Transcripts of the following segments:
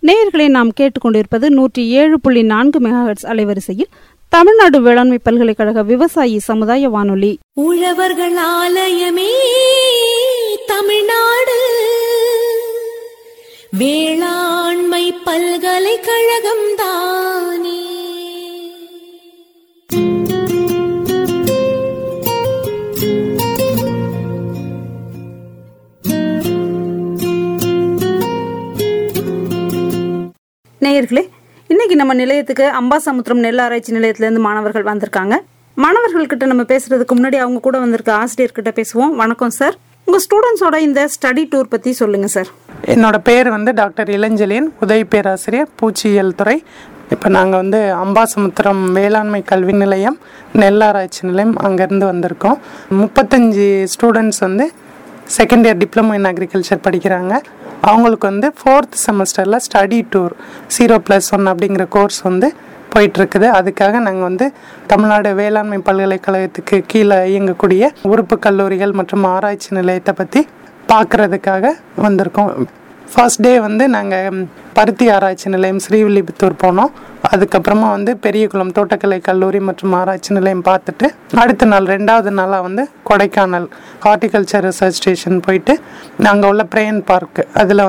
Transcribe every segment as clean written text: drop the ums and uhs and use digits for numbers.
நேயர்களை நாம் கேட்டுக்கொண்டிருப்பது 107.4 மெகாஹெர்ட்ஸ் அலைவரிசையில் தமிழ்நாடு வேளாண்மை பல்கலைக்கழக விவசாயி சமுதாய வானொலி. உழவர்கள் ஆலயமே தமிழ்நாடு வேளாண்மை பல்கலைக்கழகம் தானே. நேயர்களே, இன்னைக்கு நம்ம நிலையத்துக்கு அம்பாசமுத்திரம் நெல் ஆராய்ச்சி நிலையத்திலேருந்து மாணவர்கள் வந்திருக்காங்க. மாணவர்கள்கிட்ட நம்ம பேசுறதுக்கு முன்னாடி அவங்க கூட வந்திருக்க ஆசிரியர்கிட்ட பேசுவோம். வணக்கம் சார், உங்க ஸ்டூடெண்ட்ஸோட இந்த ஸ்டடி டூர் பத்தி சொல்லுங்க சார். என்னோட பேர் டாக்டர் இளஞ்செழியன், உதவி பேராசிரியர், பூச்சியியல் துறை. இப்போ நாங்கள் அம்பாசமுத்திரம் வேளாண்மை கல்வி நிலையம், நெல் ஆராய்ச்சி நிலையம் அங்கேருந்து வந்திருக்கோம். 35 students second year diploma in agriculture படிக்கிறாங்க. அவங்களுக்கு 4th செமஸ்டரில் ஸ்டடி டூர் 0+1 அப்படிங்கிற கோர்ஸ் போயிட்டுருக்குது. அதுக்காக நாங்கள் தமிழ்நாடு வேளாண்மை பல்கலைக்கழகத்துக்கு கீழே இயங்கக்கூடிய உறுப்பு கல்லூரிகள் மற்றும் ஆராய்ச்சி நிலையத்தை பற்றி பார்க்குறதுக்காக வந்திருக்கோம். ஃபர்ஸ்ட் டே நாங்கள் பருத்தி ஆராய்ச்சி நிலையம் ஸ்ரீவில்லிபுத்தூர் போனோம். அதுக்கப்புறமா பெரியகுளம் தோட்டக்கலை கல்லூரி மற்றும் ஆராய்ச்சி நிலையம் பார்த்துட்டு அடுத்த நாள் 2வது நாளாக கொடைக்கானல் ஹார்டிகல்ச்சர் ரிசர்ச் ஸ்டேஷன் போயிட்டு அங்கே உள்ள பிரேயன் பார்க் அதில்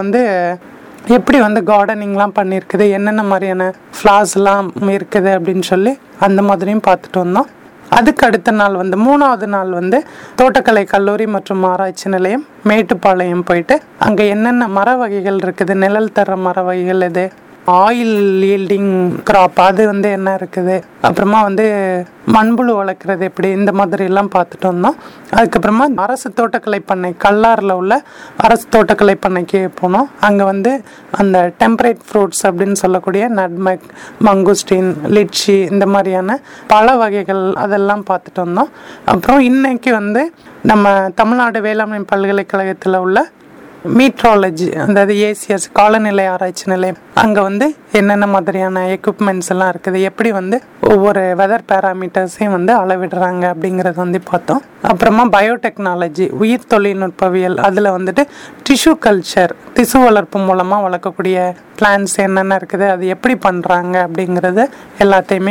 எப்படி கார்டனிங்லாம் பண்ணியிருக்குது, என்னென்ன மாதிரியான ஃப்ளார்ஸ்லாம் இருக்குது அப்படின்னு சொல்லி அந்த மாதிரியும் பார்த்துட்டு வந்தோம். அதுக்கு அடுத்த நாள் 3வது நாள் தோட்டக்கலை கல்லூரி மற்றும் ஆராய்ச்சி நிலையம் மேட்டுப்பாளையம் போயிட்டு அங்கே என்னென்ன மர வகைகள் இருக்குது, நிழல் தர மர வகைகள் எது, ஆயில் ஈல்டிங் கிராப் அது என்ன இருக்குது, அப்புறமா மண்புழு வளர்க்குறது எப்படி, இந்த மாதிரிலாம் பார்த்துட்டு வந்தோம். அதுக்கப்புறமா அரசு தோட்டக்கலை பண்ணை கல்லாரில் உள்ள அரசு தோட்டக்கலை பண்ணைக்கு போனோம். அங்கே அந்த டெம்பரேட் ஃப்ரூட்ஸ் அப்படின்னு சொல்லக்கூடிய நட்மெக், மங்குஸ்டின், லிச்சி இந்த மாதிரியான பழ வகைகள் அதெல்லாம் பார்த்துட்டு வந்தோம். அப்புறம் இன்னைக்கு நம்ம தமிழ்நாடு வேளாண்மை பல்கலைக்கழகத்தில் உள்ள மீட்ராலஜி, அதாவது ஏசிஎஸ் காலநிலை ஆராய்ச்சி நிலையம் அங்கே என்னென்ன மாதிரியான எக்யூப்மெண்ட்ஸ் எல்லாம் இருக்குது, எப்படி ஒவ்வொரு வெதர் பேராமீட்டர்ஸையும் அளவிடுறாங்க அப்படிங்கிறது பார்த்தோம். அப்புறமா பயோடெக்னாலஜி உயிர் தொழில்நுட்பவியல் அதில் டிஷ்யூ கல்ச்சர் திசு வளர்ப்பு மூலமாக வளர்க்கக்கூடிய பிளான்ஸ் என்னென்ன இருக்குது, அது எப்படி பண்ணுறாங்க அப்படிங்கிறது எல்லாத்தையுமே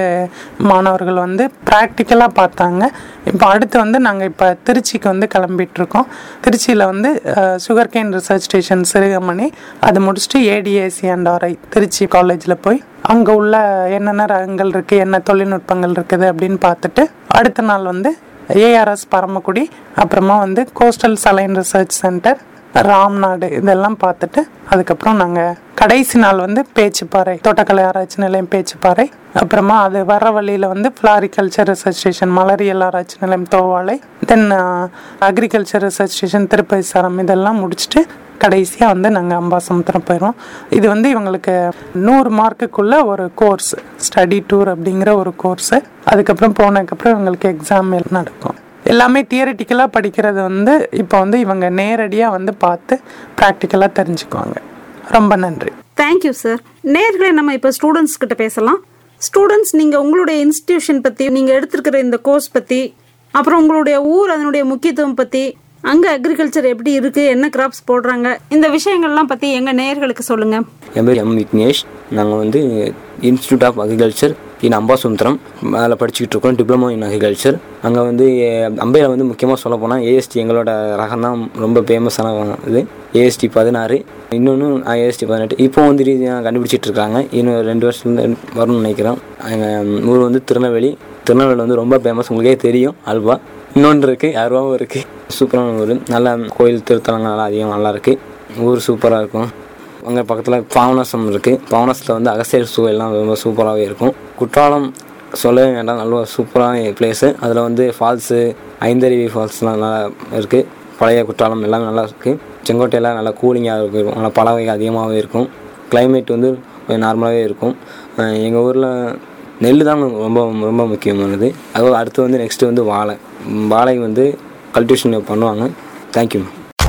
மாணவர்கள் ப்ராக்டிக்கலாக பார்த்தாங்க. இப்போ அடுத்து நாங்கள் இப்போ திருச்சிக்கு கிளம்பிகிட்ருக்கோம். திருச்சியில் sugar cane research station Sirugamani அது முடிச்சுட்டு ADAC&RI திருச்சி காலேஜில் போய் அங்கே உள்ள என்னென்ன ரகங்கள் இருக்குது, என்ன தொழில்நுட்பங்கள் இருக்குது அப்படின்னு பார்த்துட்டு அடுத்த நாள் ARS பரமக்குடி, அப்புறமா coastal saline research centre, Ramnad இதெல்லாம் பார்த்துட்டு அதுக்கப்புறம் நாங்கள் கடைசி நாள் பேச்சுப்பாறை தோட்டக்கலை ஆராய்ச்சி நிலையம் பேச்சுப்பாறை, அப்புறமா அது வர வழியில் ஃப்ளாரிகல்ச்சர் ரிசர்ச் ஸ்டேஷன் மலரியல் ஆராய்ச்சி நிலையம் தோவாளை, தென் agriculture research station Tirupathi Saram இதெல்லாம் முடிச்சுட்டு கடைசியாக நாங்கள் அம்பாசமுத்திரம் போயிடுவோம். இது இவங்களுக்கு 100 மார்க்குக்குள்ள ஒரு கோர்ஸ், ஸ்டடி டூர் அப்படிங்கிற ஒரு கோர்ஸு. அதுக்கப்புறம் போனதுக்கப்புறம் இவங்களுக்கு எக்ஸாம் நடக்கும். எல்லாமே தியரிட்டிக்கலாக படிக்கிறது இப்போ இவங்க நேரடியாக பார்த்து ப்ராக்டிக்கலாக தெரிஞ்சுக்குவாங்க. ரொம்ப நன்றி. Thank you sir. நேயர்களே, நம்ம இப்போ ஸ்டூடெண்ட்ஸ் கிட்ட பேசலாம். ஸ்டூடெண்ட்ஸ், நீங்கள் உங்களுடைய இன்ஸ்டிடியூஷன் பற்றி, நீங்கள் எடுத்துருக்கிற இந்த கோர்ஸ் பற்றி, அப்புறம் உங்களுடைய ஊர் அதனுடைய முக்கியத்துவம் பற்றி, அங்கே அக்ரிகல்ச்சர் எப்படி இருக்குது, என்ன கிராப்ஸ் போடுறாங்க, இந்த விஷயங்கள்லாம் பற்றி எங்கள் நேயர்களுக்கு சொல்லுங்கள். என் பேர் எம் விக்னேஷ். நாங்கள் institute of agriculture in Ambasamudram அதில் படிச்சுக்கிட்டு இருக்கோம், டிப்ளமோ இன் அக்ரிகல்ச்சர். அங்கே அம்பையில் முக்கியமாக சொல்ல போனால் AST எங்களோட ரகம் தான் ரொம்ப ஃபேமஸான இது. AST 16, இன்னொன்று AST 18 இப்போ ரீதியாக கண்டுபிடிச்சிட்டு இருக்காங்க. இன்னும் 2 வருஷத்துல வரும்னு நினைக்கிறோம். எங்கள் ஊர் திருநெல்வேலி ரொம்ப ஃபேமஸ், உங்களுக்கே தெரியும். அல்வா இன்னொன்று இருக்குது, அருவாவும் இருக்குது. சூப்பரான ஊர், நல்ல கோயில் திருத்தலங்கள் அதிகம் நல்லா இருக்குது. ஊர் சூப்பராக இருக்கும். அங்கே பக்கத்தில் பாவனாசம் இருக்குது. பாவனாசத்தில் அகஸ்தியர் சூழல்லாம் ரொம்ப சூப்பராகவே இருக்கும். குற்றாலம் சொல்லவே வேண்டாம், நல்ல சூப்பரான பிளேஸு. அதில் ஃபால்ஸு, ஐந்தருவி ஃபால்ஸ்லாம் நல்லா இருக்குது. பழைய குற்றாலம் எல்லாமே நல்லா இருக்குது. செங்கோட்டையெல்லாம் நல்லா கூலிங்காக இருக்கும், நல்லா பழவை அதிகமாகவே இருக்கும். கிளைமேட் நார்மலாகவே இருக்கும். எங்கள் ஊரில் நெல் தான் ரொம்ப ரொம்ப முக்கியமானது. அதுவும் அடுத்து நெக்ஸ்ட்டு வாழை கல்டிவேஷன் பண்ணுவாங்க. தேங்க்யூ.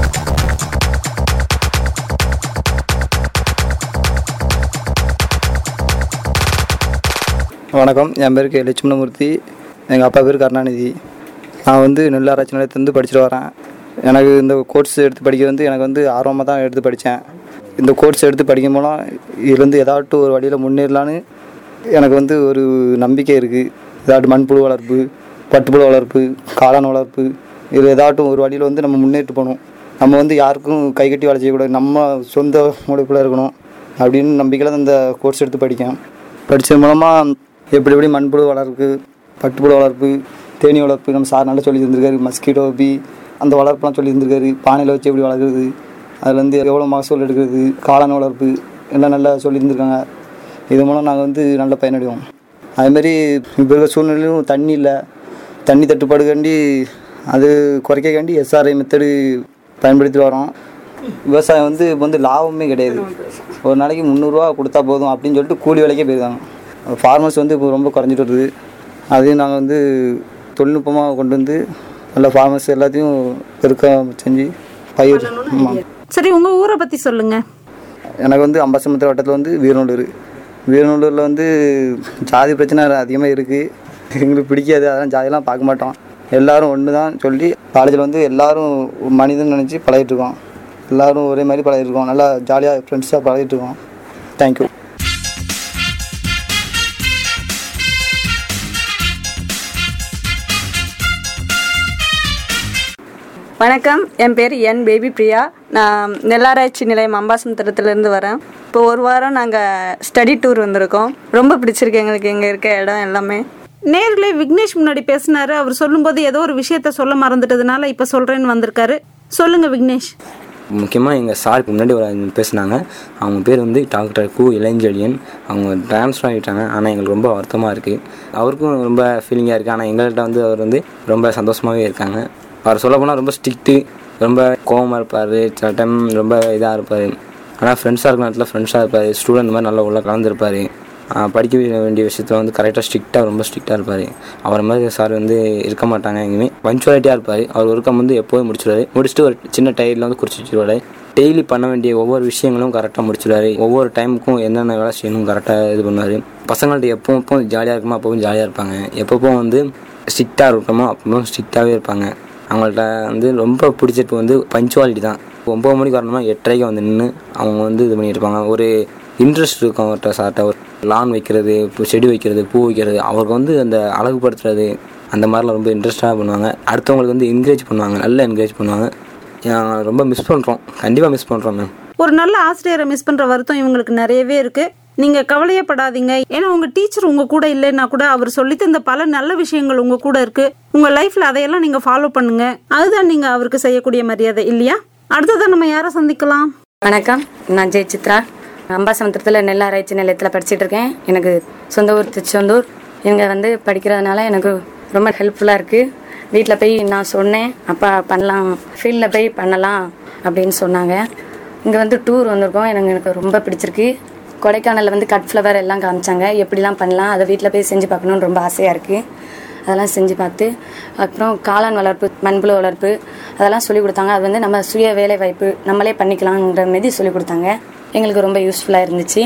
வணக்கம், என் பேர் லட்சுமணமூர்த்தி, எங்கள் அப்பா பேர் கருணாநிதி. நான் நெல் ஆராய்ச்சி நிலையத்துலேருந்து படிச்சுட்டு வரேன். எனக்கு இந்த கோர்ஸ் எடுத்து படிக்க எனக்கு ஆர்வமாக தான் எடுத்து படித்தேன். இந்த கோர்ஸ் எடுத்து படிக்கும் போனால் இதுலேருந்து ஏதாட்டும் ஒரு வழியில் முன்னேறலான்னு எனக்கு வந்து ஒரு நம்பிக்கை இருக்குது. ஏதாட்டும் மண்புழு வளர்ப்பு, பட்டுப்புழு வளர்ப்பு, காளான் வளர்ப்பு, இது ஏதாட்டும் ஒரு வழியில் வந்து நம்ம முன்னேற்று போகணும். நம்ம வந்து யாருக்கும் கை கட்டி வேலை செய்யக்கூடாது, நம்ம சொந்த உழைப்பில் இருக்கணும் அப்படின்னு நம்பிக்கையில் தான் இந்த கோர்ஸ் எடுத்து படித்தது மூலமாக எப்படி மண்புழு வளர்ப்பு, பட்டுப்புழு வளர்ப்பு, தேனீ வளர்ப்பு நம்ம சார் நல்லா சொல்லி தந்திருக்காரு. மஸ்கிட்டோ பி அந்த வளர்ப்புலாம் சொல்லி தந்திருக்காரு. பானையில் வச்சு எப்படி வளர்க்குறது, அதுலேருந்து எவ்வளோ மகசூல் எடுக்கிறது, காளான் வளர்ப்பு எல்லாம் நல்லா சொல்லி தந்திருக்காங்க. இது மூலம் நாங்கள் வந்து நல்ல பயனடைவோம். அதுமாரி இப்போ இருக்கிற சூழ்நிலையும் தண்ணி இல்லை, தண்ணி தட்டுப்பாடுக்காண்டி அது குறைக்காண்டி SRI மெத்தடு பயன்படுத்தி வரோம். விவசாயம் வந்து இப்போ வந்து லாபமே கிடையாது. ஒரு நாளைக்கு 300 ரூபா கொடுத்தா போதும் அப்படின்னு சொல்லிட்டு கூலி வேலைக்கே போயிருக்காங்க. ஃபார்மர்ஸ் வந்து இப்போ ரொம்ப குறைஞ்சிட்டு வருது. அதையும் நாங்கள் வந்து தொழில்நுட்பமாக கொண்டு வந்து நல்ல ஃபார்மர்ஸ் எல்லாத்தையும் பெருக்க செஞ்சு பயிர். சரி, உங்கள் ஊரை பற்றி சொல்லுங்கள். எனக்கு வந்து அம்பாசமுத்திரம் வட்டத்தில் வந்து வீரநல்லூரில் வந்து ஜாதி பிரச்சனை அதிகமாக இருக்குது. எங்களுக்கு பிடிக்காது, அதெல்லாம் ஜாதியெல்லாம் பார்க்க மாட்டோம். எல்லோரும் ஒன்று தான் சொல்லி காலேஜில் வந்து எல்லோரும் மனிதன் நினச்சி பழகிட்டுருக்கோம். எல்லோரும் ஒரே மாதிரி பழகிட்டுருக்கோம். நல்லா ஜாலியாக ஃப்ரெண்ட்ஸாக பழகிட்டுருக்கோம். தேங்க்யூ. வணக்கம், என் பேர் பேபி பிரியா. நான் நெல்லாராய்ச்சி நிலையம் அம்பாசமுத்திரத்துலேருந்து வரேன். இப்போ ஒரு வாரம் நாங்கள் ஸ்டடி டூர் வந்திருக்கோம். ரொம்ப பிடிச்சிருக்கு எங்களுக்கு இங்கே இருக்க இடம் எல்லாமே. நேர்களே, விக்னேஷ் முன்னாடி பேசினாரு. அவர் சொல்லும்போது ஏதோ ஒரு விஷயத்த சொல்ல மறந்துட்டதுனால இப்போ சொல்கிறேன்னு வந்திருக்காரு. சொல்லுங்கள் விக்னேஷ். முக்கியமாக எங்கள் சாருக்கு முன்னாடி பேசினாங்க. அவங்க பேர் வந்து டாக்டர் கு இளஞ்செழியன். அவங்க ட்ரான்ஸ்ஃபர் ஆகிட்டாங்க. ஆனால் எங்களுக்கு ரொம்ப வருத்தமாக இருக்குது. அவருக்கும் ரொம்ப ஃபீலிங்காக இருக்குது. ஆனால் எங்கள்கிட்ட வந்து அவர் வந்து ரொம்ப சந்தோஷமாகவே இருக்காங்க. அவர் சொல்ல போனால் ரொம்ப ஸ்ட்ரிக்ட்டு, ரொம்ப கோவமாக இருப்பார், சில டைம் ரொம்ப இதாக இருப்பார். ஆனால் ஃப்ரெண்ட்ஸாக இருக்கிற நேரத்தில் ஃப்ரெண்ட்ஸாக இருப்பார். ஸ்டூடெண்ட் மாதிரி நல்லா உள்ள கலந்துருப்பார். படிக்க வேண்டிய விஷயத்தில் வந்து கரெக்டாக ரொம்ப ஸ்ட்ரிக்டாக இருப்பார். அவரை மாதிரி சார் வந்து இருக்க மாட்டாங்க. எங்கேயுமே பஞ்சுவாலிட்டியாக இருப்பார். அவர் ஒர்க்கம் வந்து எப்போவும் முடிச்சுட்டு ஒரு சின்ன டயரில் வந்து குறிச்சு வச்சுருவார். டெய்லி பண்ண வேண்டிய ஒவ்வொரு விஷயங்களும் கரெக்டாக முடிச்சுடுவார். ஒவ்வொரு டைமுக்கும் என்னென்ன வேலை செய்யணும் கரெக்டாக இது பண்ணுவார். பசங்கள்ட்ட எப்போ ஜாலியாக இருக்குமோ அப்பவும் ஜாலியாக இருப்பாங்க. எப்பப்போ வந்து ஸ்ட்ரிக்டாக இருக்கணுமோ அப்பவும் ஸ்ட்ரிக்டாகவே இருப்பாங்க. அவங்கள்ட்ட வந்து ரொம்ப பிடிச்சிட்டு வந்து பஞ்சுவாலிட்டி தான். 9 மணிக்கு வரணுமா 8:30 வந்து நின்று அவங்க வந்து இது பண்ணியிருப்பாங்க. ஒரு இன்ட்ரெஸ்ட் இருக்கும் அவர்கிட்ட. சார்ட்ட ஒரு லான் வைக்கிறது, செடி வைக்கிறது, பூ வைக்கிறது, அவருக்கு வந்து அந்த அழகுபடுத்துறது அந்த மாதிரிலாம் ரொம்ப இன்ட்ரெஸ்ட்டாக பண்ணுவாங்க. அடுத்தவங்களுக்கு வந்து என்கரேஜ் பண்ணுவாங்க, நல்லா என்கரேஜ் பண்ணுவாங்க. ரொம்ப மிஸ் பண்ணுறோம், கண்டிப்பாக மிஸ் பண்ணுறோம் மேம். ஒரு நல்ல ஆசிரியரை மிஸ் பண்ணுற வருத்தம் இவங்களுக்கு நிறையவே இருக்குது. நீங்கள் கவலையப்படாதீங்க. ஏன்னா உங்கள் டீச்சர் உங்கள் கூட இல்லைன்னா கூட அவர் சொல்லித்தந்த பல நல்ல விஷயங்கள் உங்கள் கூட இருக்குது. உங்கள் லைஃப்பில் அதையெல்லாம் நீங்கள் ஃபாலோ பண்ணுங்கள். அதுதான் நீங்கள் அவருக்கு செய்யக்கூடிய மரியாதை இல்லையா? அடுத்ததான் நம்ம யாரை சந்திக்கலாம்? வணக்கம், நான் ஜெயசித்ரா. அம்பாசமுத்திரத்தில் நெல்லாராய்ச்சி நிலையத்தில் படிச்சுட்டு இருக்கேன். எனக்கு சொந்த ஊர் திருச்செந்தூர். இங்கே வந்து படிக்கிறதுனால எனக்கு ரொம்ப ஹெல்ப்ஃபுல்லாக இருக்குது. வீட்டில் போய் நான் சொன்னேன், அப்பா பண்ணலாம், ஃபீல்டில் போய் பண்ணலாம் அப்படின்னு சொன்னாங்க. இங்கே வந்து டூர் வந்திருக்கோம். எனக்கு ரொம்ப பிடிச்சிருக்கு. கொடைக்கானலில் வந்து கட் ஃப்ளவர் எல்லாம் காமிச்சாங்க. எப்படிலாம் பண்ணலாம், அதை வீட்டில் போய் செஞ்சு பார்க்கணுன்னு ரொம்ப ஆசையாக இருக்குது. அதெல்லாம் செஞ்சு பார்த்து அப்புறம் காளான் வளர்ப்பு, மண்புழு வளர்ப்பு அதெல்லாம் சொல்லிக் கொடுத்தாங்க. அது வந்து நம்ம சுய வேலை வாய்ப்பு நம்மளே பண்ணிக்கலாங்கிற மாரி சொல்லிக் கொடுத்தாங்க. எங்களுக்கு ரொம்ப யூஸ்ஃபுல்லாக இருந்துச்சு.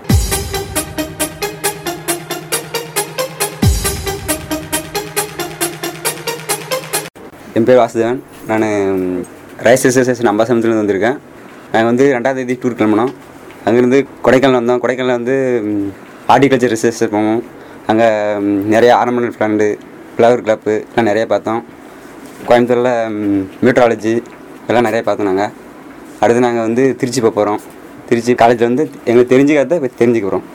என் பேர் வாசுதேவன். நான் ரைஸ் அசோசியேஷன் அம்பாசமுத்திரத்துலேருந்து வந்திருக்கேன். நாங்கள் வந்து 2ஆம் தேதி டூர் கிளம்பினோம். அங்கேருந்து கொடைக்கானல் வந்தோம். கொடைக்கானலில் வந்து ஹார்டிகல்ச்சர் ரிசர்ச் போவோம். அங்கே நிறைய ஆர்னமெண்டல் பிளான்ட்டு, ஃப்ளவர் கிளப்பு எல்லாம் நிறைய பார்த்தோம். கோயம்புத்தூரில் மியூட்ராலஜி எல்லாம் நிறைய பார்த்தோம். நாங்கள் அடுத்து நாங்கள் வந்து திருச்சி போக போகிறோம். திருச்சி காலேஜில் வந்து எங்களுக்கு தெரிஞ்சுக்கிறத இப்போ தெரிஞ்சுக்க போகிறோம்.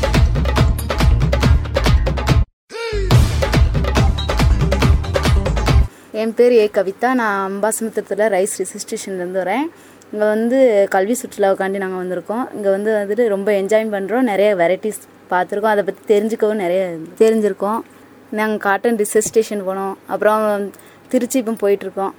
என் பேர் கவிதா. நான் அம்பாசமுத்திரத்தில் ரைஸ் ரிசிஸ்ட்ரேஷன்லேருந்து வரேன். இங்கே வந்து கல்வி சுற்றுலாவுக்காண்டி நாங்கள் வந்திருக்கோம். இங்கே வந்துட்டு ரொம்ப என்ஜாய் பண்ணுறோம். நிறைய வெரைட்டிஸ் பார்த்துருக்கோம். அதை பற்றி தெரிஞ்சுக்கவும் நிறைய தெரிஞ்சிருக்கோம். நாங்கள் காட்டன் ரிசர்ச் ஸ்டேஷன் போனோம். அப்புறம் திருச்சி இப்போ போயிட்டுருக்கோம்.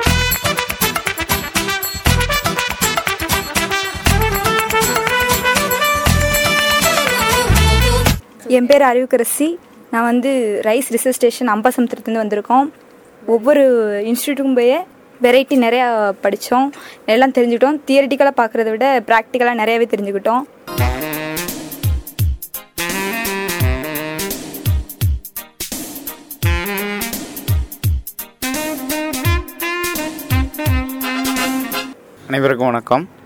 என் பேர் அறிவுக்கரசி. நான் வந்து ரைஸ் ரிசர்ச் ஸ்டேஷன் அம்பாசமுத்திரத்துலேருந்து வந்திருக்கோம். ஒவ்வொரு இன்ஸ்டியூட்டுக்கும் போய் வெரைட்டி நிறையா படித்தோம், எல்லாம் தெரிஞ்சுக்கிட்டோம். தியரிட்டிக்கலாக பார்க்குறத விட ப்ராக்டிக்கலாக நிறையாவே தெரிஞ்சுக்கிட்டோம். அனைவருக்கும் வணக்கம்.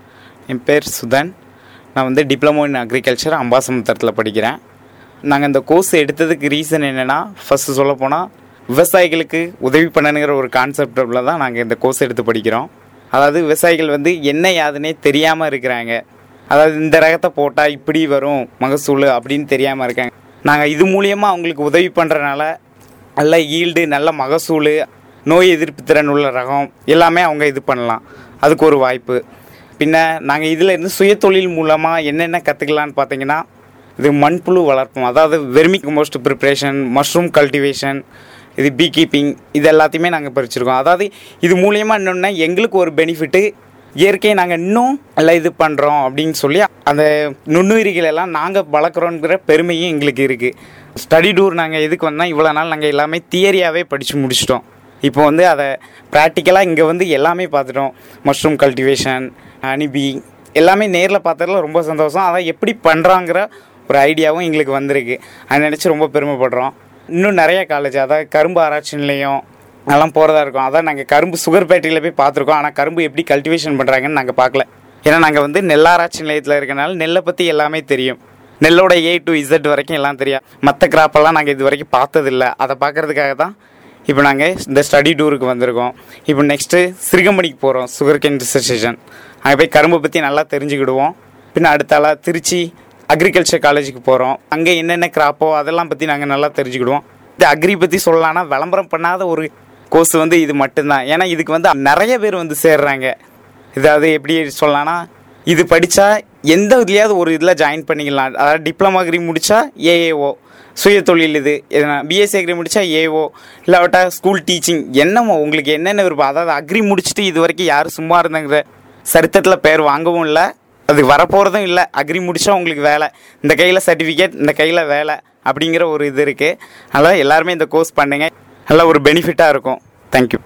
என் பேர் சுதன். நான் வந்து டிப்ளமோ இன் அக்ரிகல்ச்சர் அம்பாசமுத்திரத்தில் படிக்கிறேன். நாங்கள் இந்த கோர்ஸ் எடுத்ததுக்கு ரீசன் என்னென்னா, ஃபஸ்ட்டு சொல்லப்போனால் விவசாயிகளுக்கு உதவி பண்ணணுங்கிற ஒரு கான்செப்டில் தான் நாங்கள் இந்த கோர்ஸ் எடுத்து படிக்கிறோம். அதாவது விவசாயிகள் வந்து என்ன யாதுன்னே தெரியாமல் இருக்கிறாங்க. அதாவது இந்த ரகத்தை போட்டால் இப்படி வரும் மகசூல் அப்படின்னு தெரியாமல் இருக்காங்க. நாங்கள் இது மூலியமாக அவங்களுக்கு உதவி பண்ணுறனால நல்ல ஈல்டு, நல்ல மகசூல், நோய் எதிர்ப்பு திறன் உள்ள ரகம் எல்லாமே அவங்க இது பண்ணலாம். அதுக்கு ஒரு வாய்ப்பு. பின்ன நாங்கள் இதில் இருந்து சுயதொழில் மூலமாக என்னென்ன கற்றுக்கலான்னு பார்த்தீங்கன்னா, இது மண்புழு வளர்ப்போம், அதாவது vermicompost preparation, mushroom cultivation, இது பீ கீப்பிங், இது எல்லாத்தையுமே நாங்கள் பறிச்சிருக்கோம். அதாவது இது மூலியமாக இன்னொன்று எங்களுக்கு ஒரு பெனிஃபிட்டு, இயற்கையை நாங்கள் இன்னும் எல்லாம் இது பண்ணுறோம் அப்படின்னு சொல்லி அந்த நுண்ணுயிரிகள் எல்லாம் நாங்கள் வளர்க்குறோங்கிற பெருமையும் எங்களுக்கு இருக்குது. ஸ்டடி டூர் நாங்கள் எதுக்கு வந்தால், இவ்வளோ நாள் நாங்கள் எல்லாமே தியரியாகவே படித்து முடிச்சிட்டோம். இப்போ வந்து அதை ப்ராக்டிக்கலாக இங்கே வந்து எல்லாமே பார்த்துட்டோம். மஷ்ரூம் கல்டிவேஷன், அனிபி எல்லாமே நேரில் பார்த்ததில் ரொம்ப சந்தோஷம். அதை எப்படி பண்ணுறாங்கிற ஒரு ஐடியாவும் எங்களுக்கு வந்திருக்கு. அதை நினச்சி ரொம்ப பெருமைப்படுறோம். இன்னும் நிறைய காலேஜ், அதாவது கரும்பு ஆராய்ச்சி நிலையம் அதெல்லாம் போகிறதா இருக்கும். அதான் நாங்கள் கரும்பு சுகர் ஃபேக்ட்ரியில் போய் பார்த்துருக்கோம். ஆனால் கரும்பு எப்படி கல்டிவேஷன் பண்ணுறாங்கன்னு நாங்கள் பார்க்கல. ஏன்னா நாங்கள் வந்து நெல் ஆராய்ச்சி நிலையத்தில் இருக்கனால நெல்லை பற்றி எல்லாமே தெரியும். நெல்லோட A to Z வரைக்கும் எல்லாம் தெரியும். மற்ற கிராப்பெல்லாம் நாங்கள் இது வரைக்கும் பார்த்ததில்ல. அதை பார்க்குறதுக்காக தான் இப்போ நாங்கள் இந்த ஸ்டடி டூருக்கு வந்திருக்கோம். இப்போ நெக்ஸ்ட்டு சிறுகம்பணிக்கு போகிறோம், சுகர் கேன் ரிசர்ச் ஸ்டேஷன். அங்கே போய் கரும்பை பற்றி நல்லா தெரிஞ்சுக்கிடுவோம். பின்ன அடுத்தால திருச்சி அக்ரிகல்ச்சர் காலேஜுக்கு போகிறோம். அங்கே என்னென்ன கிராப்போ அதெல்லாம் பற்றி நாங்கள் நல்லா தெரிஞ்சுக்கிடுவோம். இந்த அக்ரி பற்றி சொல்லலான்னா விளம்பரம் பண்ணாத ஒரு கோர்ஸ் வந்து இது மட்டும்தான். ஏன்னா இதுக்கு வந்து நிறைய பேர் வந்து சேர்றாங்க. இதாவது எப்படி சொல்லலான்னா, இது படித்தா எந்த இதுலையாவது ஒரு இதில் ஜாயின் பண்ணிக்கலாம். அதாவது டிப்ளமா அக்ரி முடித்தா ஏஏஓ, சுய தொழில் இது பிஎஸ்சி அக்ரி முடித்தா ஏஓ, இல்லாவிட்டா ஸ்கூல் டீச்சிங், என்னமோ உங்களுக்கு என்னென்ன விருப்பம். அதாவது அக்ரி முடிச்சுட்டு இது வரைக்கும் யாரும் சும்மா இருந்தாங்கிற சரித்திரத்தில் பேர் வாங்கவும் இல்லை, அது வரப்போகிறதும் இல்லை. அக்ரி முடித்தா உங்களுக்கு வேலை, இந்த கையில் சர்டிஃபிகேட், இந்த கையில் வேலை அப்படிங்கிற ஒரு இது இருக்குது. அதனால் எல்லாருமே இந்த கோர்ஸ் பண்ணுங்க, நல்ல ஒரு பெனிஃபிட்டாக இருக்கும். தேங்க்யூ.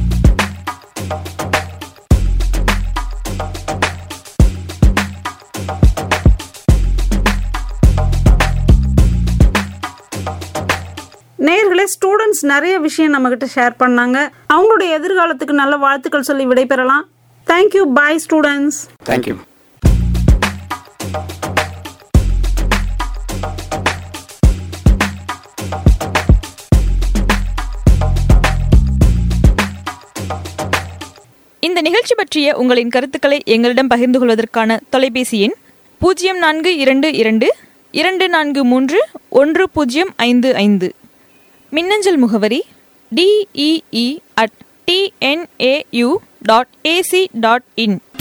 நேயர்களே, ஸ்டூடெண்ட்ஸ் நிறைய விஷயம் நம்மகிட்ட ஷேர் பண்ணாங்க. அவங்களுடைய எதிர்காலத்துக்கு நல்ல வாழ்த்துக்கள் சொல்லி விடைபெறலாம். தேங்க்யூ. Bye students. தேங்க்யூ. இந்த நிகழ்ச்சி பற்றிய உங்களின் கருத்துக்களை எங்களிடம் பகிர்ந்து கொள்வதற்கான தொலைபேசி எண் 0422243105. மின்னஞ்சல் முகவரி DEE@tnau.ac.in.